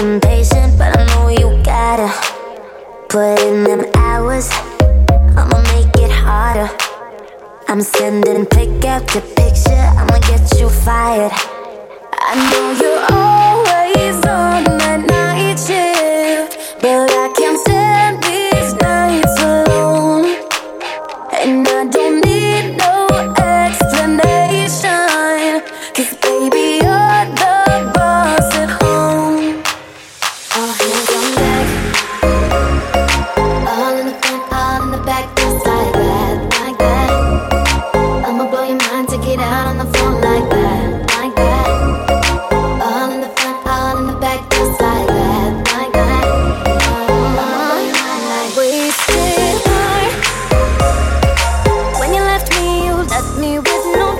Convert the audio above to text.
impatient, but I know you gotta put in them hours. I'ma make it harder. I'm sending pick after picture, I'ma get you fired. I know you're always on that night shift, but I can't stand these nights alone. And I don't need no explanation, 'cause baby, you're the boss at home. All hands on deck, all in the front, all in the back, just like that, like that. I'ma blow your mind, take it out on the phone like that, like that. All in the front, all in the back, just like that, like that. Wasted heart. When you left me with no